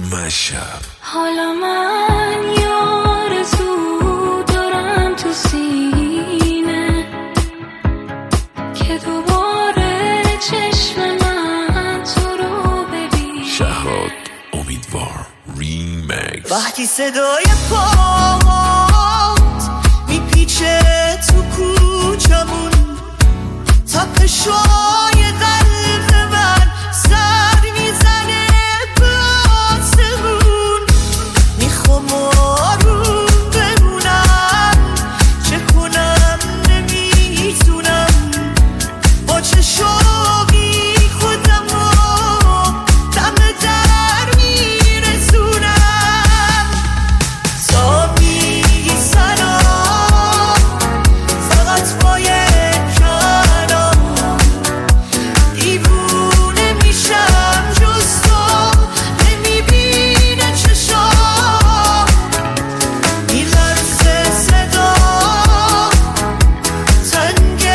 مشب. حالا من یار زو دارم تو سینه که دوباره چشم من تو رو ببینه. شهراد امیدوار ریمیکس. وقتی صدای پات میپیچه تو کوچمون، تپشای قلب من سر میزنه به آسمون. میخوام آروم بمونم، چه کنم نمیتونم، با چه شوقی خودم رو دم در میرسونم. تا میگی سلام فقط باید کنم، دیوونه میشم جز تو نمیبینه چشام. میلرزه صدا تنگ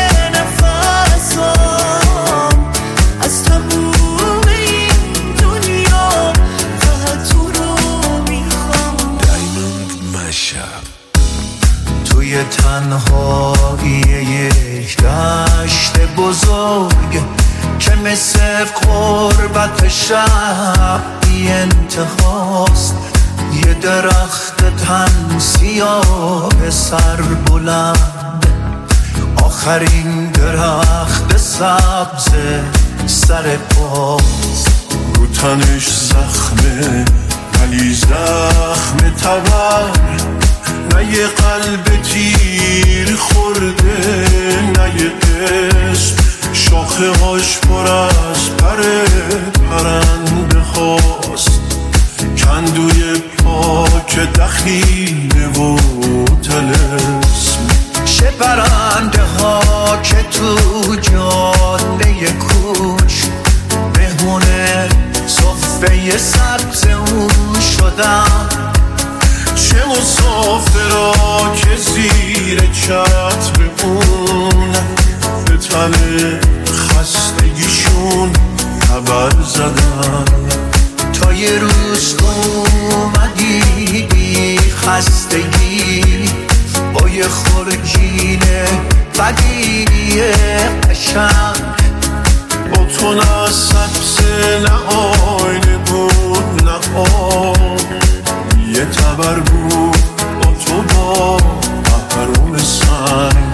نفسم، از تموم این دنیا فقط تو رو میخوام. دایموند مشب. توی تنهایی یک دشت بزرگ که مثل قربت شب بی انتهاست، یه درخت تن سیاه سر بلند، آخرین درخت سبز سر پاست. رو تنش زخمه ولی زخم تبر، نه یه قلب تیر خورده نه یه قسم، شاخه هاش پر از پر پرنده هاست، کندوی پاک دخیله و طلسم. چه برنده ها که تو جاده کوچ مهمونه صفه سبز اون شدن، چه مسافرها که زیر چتر اون به تن خستگیشون خبر زدن. تا یه روز اومدی بی خستگی با یه خورجین بدی قشنگ، با تو نه سبز نه آینه بود نه آب، یه تبر بود با تو با قهرون سنگ.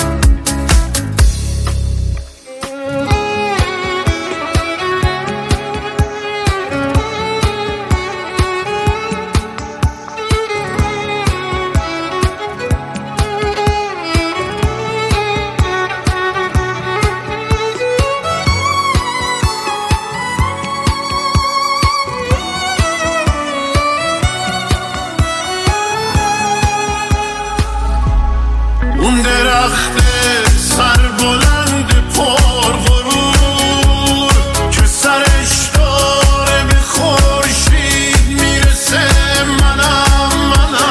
اون درخت سربلند پر غرور که سرش داره به خورشید میرسه، منم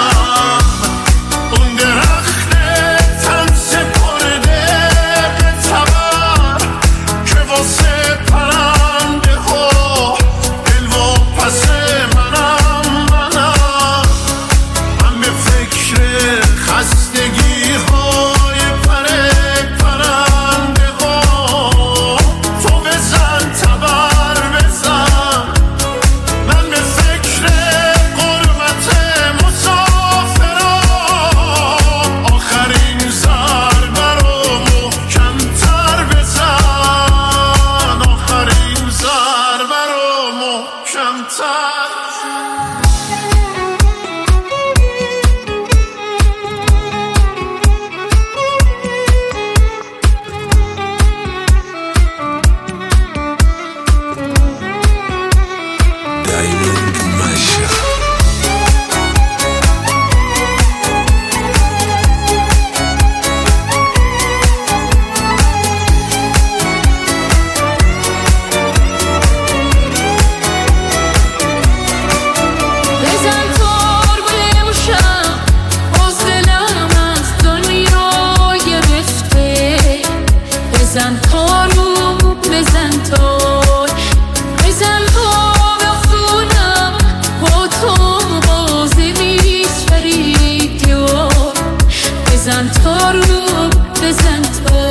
اون درخت تن سپرده به تبر که واسه پرنده ها دل و پس منم من به فکر خستگی های پره بزن تا رو بزن تا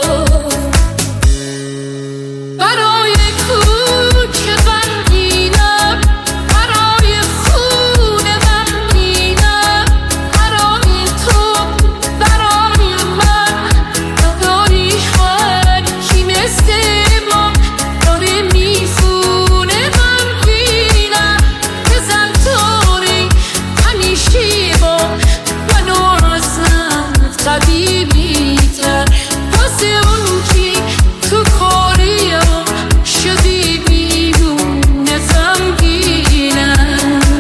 برای کوچه غمگینم برای خونه غمگینم برای تو برای من نداری هر کی مثل ما داره میخونه غمگینم بزن تاری همیشه با منو ازت قدیمی تر واسه اون کی تو کاریم شدی بیرون غمگینم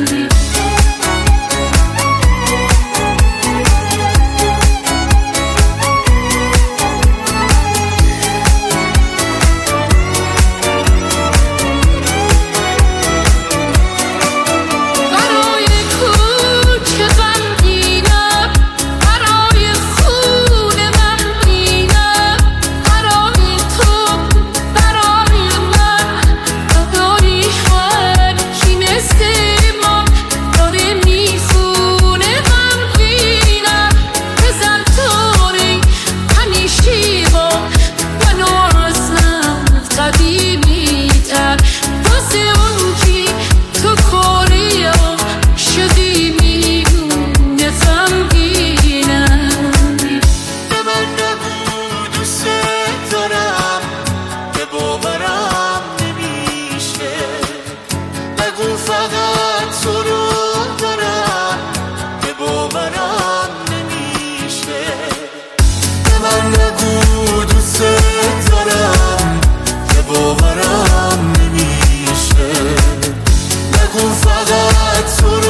برای کوچه غمگینم برای خونه غمگینم برای تو برای من نداری هر کی مثل ما داره میخونه غمگینم بزن تاری همیشه با منو ازت قدیمی تر واسه اون کی تو کاریم شدی میگونه غمگینم به من نگو دوست دارم که باورم نمیشه نگو فقط تو رو دارم که باورم نمیشه به من نگو دوست دارم که باورم نمیشه نگو فقط تو رو